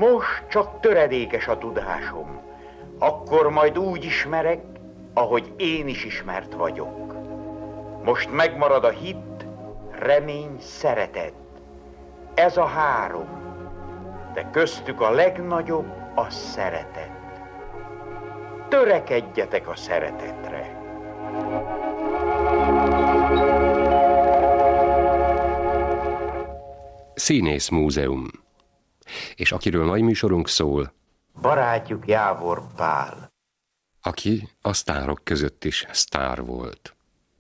Most csak töredékes a tudásom. Akkor majd úgy ismerek, ahogy én is ismert vagyok. Most megmarad a hit, remény, szeretet. Ez a három, de köztük a legnagyobb a szeretet. Törekedjetek a szeretetre. Színész múzeum. És akiről mai műsorunk szól, barátjuk Jávor Pál, aki a sztárok között is sztár volt.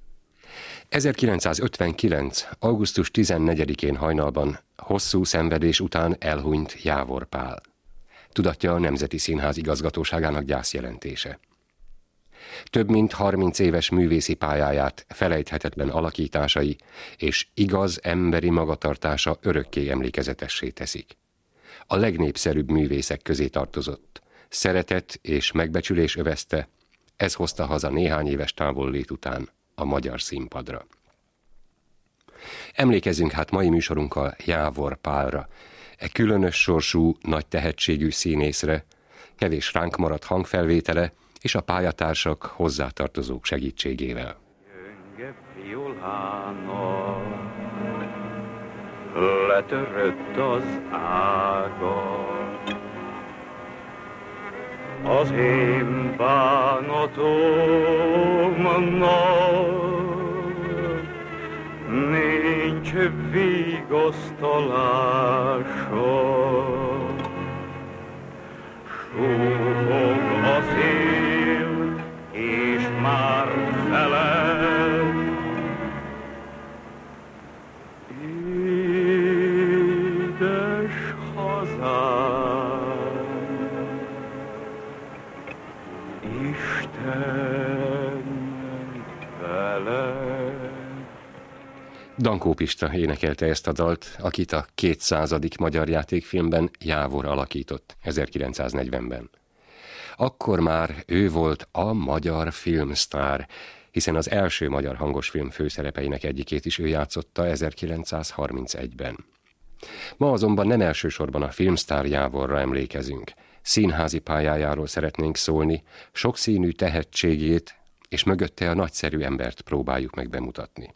1959. augusztus 14-én hajnalban hosszú szenvedés után elhunyt Jávor Pál. Tudatja a Nemzeti Színház igazgatóságának gyászjelentése. Több mint 30 éves művészi pályáját felejthetetlen alakításai és igaz emberi magatartása örökké emlékezetessé teszik. A legnépszerűbb művészek közé tartozott. Szeretet és megbecsülés övezte, ez hozta haza néhány éves távollét után a magyar színpadra. Emlékezzünk hát mai műsorunkkal Jávor Pálra, egy különös sorsú, nagy tehetségű színészre, kevés ránk maradt hangfelvétele és a pályatársak hozzátartozók segítségével. Gyönge violának letörött az ága, az én bánatomnak nincs vigasztalása. Súgog a szél, és már feled, édes hazám, Isten veled. Dankó Pista énekelte ezt a dalt, akit a 200. magyar játékfilmben Jávor alakított 1940-ben. Akkor már ő volt a magyar filmsztár, hiszen az első magyar hangosfilm főszerepeinek egyikét is ő játszotta 1931-ben. Ma azonban nem elsősorban a filmsztár Jávorra emlékezünk. Színházi pályájáról szeretnénk szólni, sokszínű tehetségét és mögötte a nagyszerű embert próbáljuk meg bemutatni.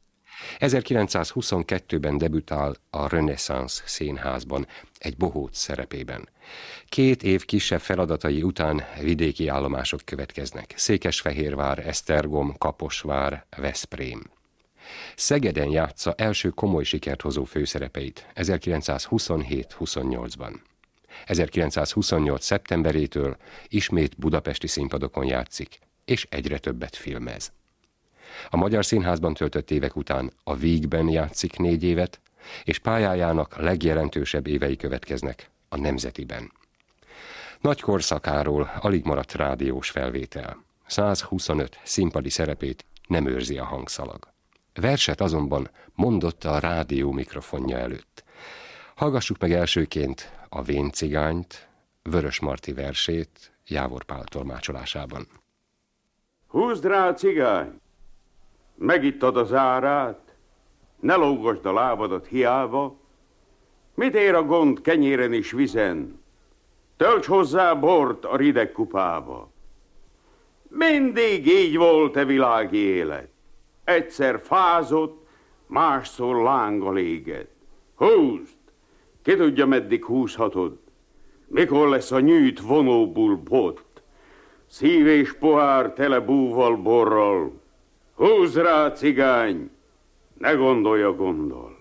1922-ben debütál a Renaissance Színházban, egy bohóc szerepében. 2 év kisebb feladatai után vidéki állomások következnek. Székesfehérvár, Esztergom, Kaposvár, Veszprém. Szegeden játsza első komoly sikert hozó főszerepeit 1927-28-ban. 1928. szeptemberétől ismét budapesti színpadokon játszik, és egyre többet filmez. A Magyar Színházban töltött évek után a Vígben játszik 4 évet, és pályájának legjelentősebb évei következnek a Nemzetiben. Nagy korszakáról alig maradt rádiós felvétel. 125 színpadi szerepét nem őrzi a hangszalag. Verset azonban mondott a rádió mikrofonja előtt. Hallgassuk meg elsőként a Véncigányt, Vörös Marti versét Jávor Pál tolmácsolásában. Húzd rá a cigány! Megittad az árát, ne lógasd a lábadat hiába. Mit ér a gond kenyéren és vizen? Tölts hozzá bort a rideg kupába. Mindig így volt e világi élet. Egyszer fázott, másszor lánggal égett. Húzd! Ki tudja, meddig húzhatod? Mikor lesz a nyűjt vonóból bot? Szív és pohár tele búval borral. Húzz rá, cigány! Ne gondolja, gondol.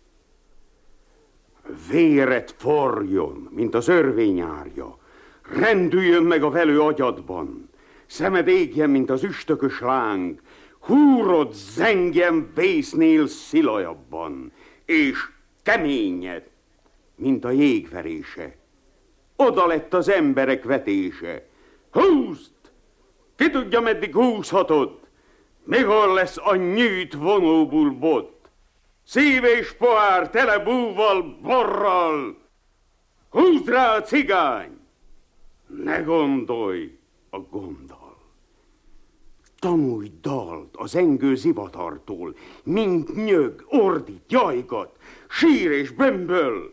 Véret forjon, mint az örvényárja. Rendüljön meg a velő agyadban. Szemed égjen, mint az üstökös láng. Húrod zengjen vésznél szilajabban. És keményed, mint a jégverése. Oda lett az emberek vetése. Húzd! Ki tudja, meddig húzhatod? Mikor lesz a nyűjt vonóból bot? Szív és pohár tele búval, borral. Húzd rá a cigány! Ne gondolj a gonddal. Tanulj dalt az engő zivatartól, mint nyög, ordít, jajgat, sír és bömböl.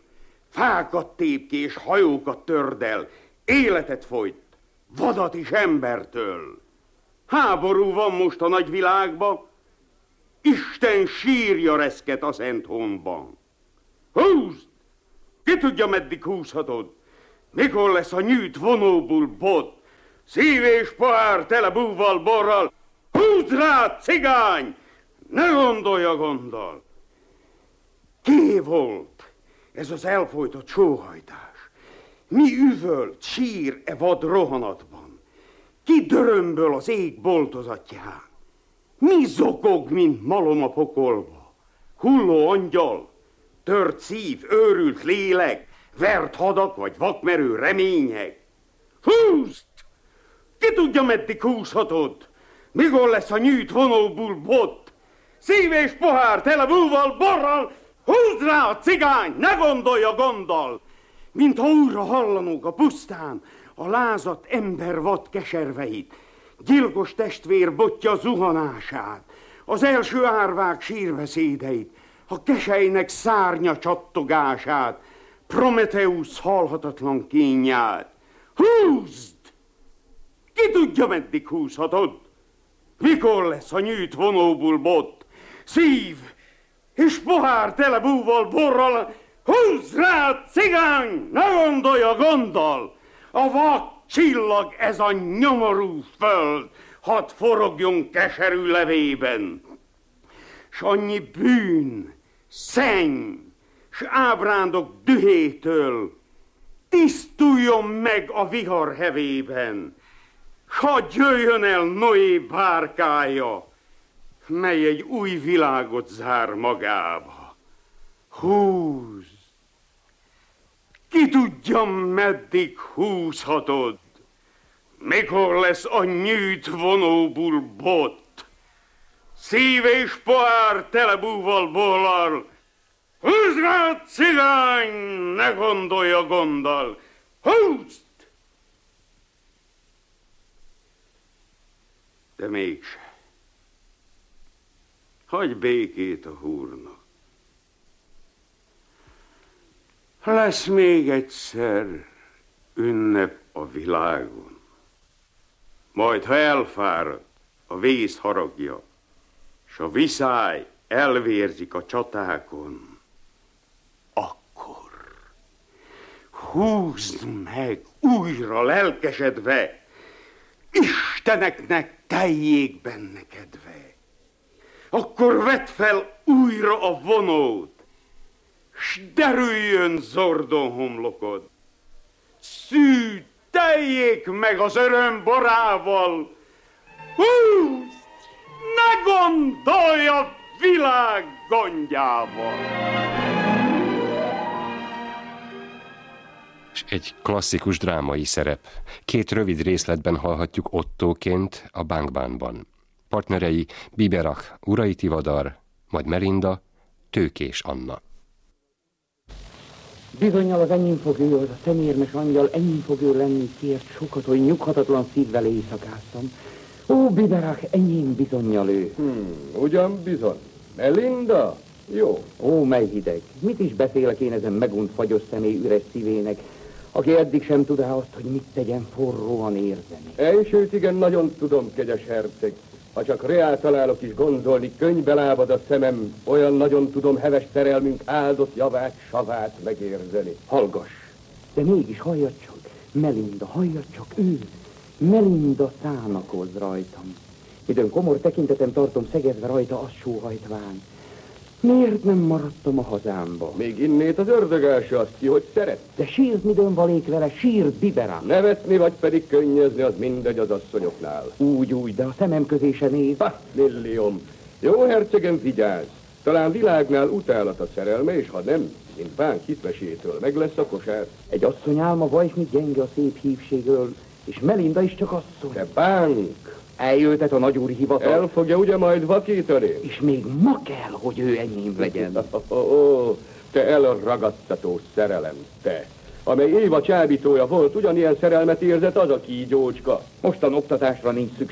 Fákat tép ki és hajókat tördel, életet folyt, vadat is embertől. Háború van most a nagyvilágban, Isten sírja reszket a Szent Honban. Húzd! Ki tudja, meddig húzhatod? Mikor lesz a nyűjt vonóból bot? Szív és pohár tele búval borral. Húzd rá, cigány! Ne gondolj a gonddal! Ki volt ez az elfojtott sóhajtás? Mi üvölt, sír e vad rohanatban? Ki dörömböl az ég boltozatján? Mi zokog, mint malom a pokolba? Hulló angyal, tört szív, őrült lélek, vert hadak vagy vakmerő remények? Húzd! Ki tudja, meddig húzhatod? Mikor lesz a nyűjt vonóból bot? Szív és pohár tele búval borral. Húzd rá a cigány, ne gondolj a gonddal! Mintha újra hallanunk a pusztán a lázat ember vad keserveit, gyilkos testvér botja zuhanását, az első árvák sírbeszédeit, a keselynek szárnya csattogását, Prometeusz halhatatlan kínját. Húzd! Ki tudja, meddig húzhatod? Mikor lesz a nyűjt vonóból bot? Szív és pohár tele búval borral. Húzd rá, cigány, ne gondolj a gonddal! A vak csillag ez a nyomorú föld, hadd forogjon keserű levében. S annyi bűn, szenny, s ábrándok dühétől tisztuljon meg a vihar hevében, s hadd jöjjön el Noé bárkája, mely egy új világot zár magába. Húzd! Ki tudja, meddig húzhatod? Mikor lesz a nyűjt vonóból bot? Szív és pohár tele búval borral. Húzd rá, cigány, ne gondolj a gonddal. Húzd! De mégse. Hagyj békét a húrnak. Lesz még egyszer ünnep a világon. Majd, ha elfárad a vész haragja, s a viszály elvérzik a csatákon, akkor húzd meg újra lelkesedve, Isteneknek teljék benne kedve. Akkor vedd fel újra a vonót, s derüljön zordon homlokod. Szű, teljék meg az öröm borával. Húzd! Ne gondolj a világ gondjával! És egy klasszikus drámai szerep. 2 rövid részletben hallhatjuk Ottóként a Bánkbánban. Partnerei Biberach, Urai Tivadar, majd Melinda, Tőkés Anna. Bizonnyal az enyém fog ő, az a szemérmes angyal, enyém fog ő lenni, kért sokat, hogy nyughatatlan szívvel éjszakáztam. Ó, Biberach, enyém bizonnyal ő. Ugyan bizony. Melinda? Jó. Ó, mely hideg. Mit is beszélek én ezen megunt fagyos személy üres szívének, aki eddig sem tudá azt, hogy mit tegyen forróan érzeni. Sőt, igen, nagyon tudom, kegyes herceg. Ha csak reál találok is gondolni, könnybe lábad a szemem, olyan nagyon tudom heves szerelmünk áldott javát, savát megérzeni. Hallgass, de mégis halljad csak, Melinda, halljad csak ő. Melinda szánakoz rajtam. Időn komor tekintetem tartom szegezve rajta, azt sóhajtván. Miért nem maradtam a hazámba? Még innét az ördögelse azt ki, hogy szeret. De sírd, midőn valék vele, sírd, Biberach. Nevetni vagy pedig könnyezni, az mindegy az asszonyoknál. Úgy, de a szemem közé se néz. Ha, millióm. Jó, hercegem, vigyázz. Talán világnál utálat a szerelme, és ha nem, mint bánk hitmesétől, meg lesz a kosár. Egy asszony álma vajsmi gyenge a szép hívségől, és Melinda is csak asszony. De bánk! Eljöttet a nagyúri hivatal. El fogja ugye majd vakítani? És még ma kell, hogy ő enyém legyen. Te elragadtató szerelem, te, amely Éva csábítója volt, ugyanilyen szerelmet érzett az a kígyócska. Mostan oktatásra nincs szükség.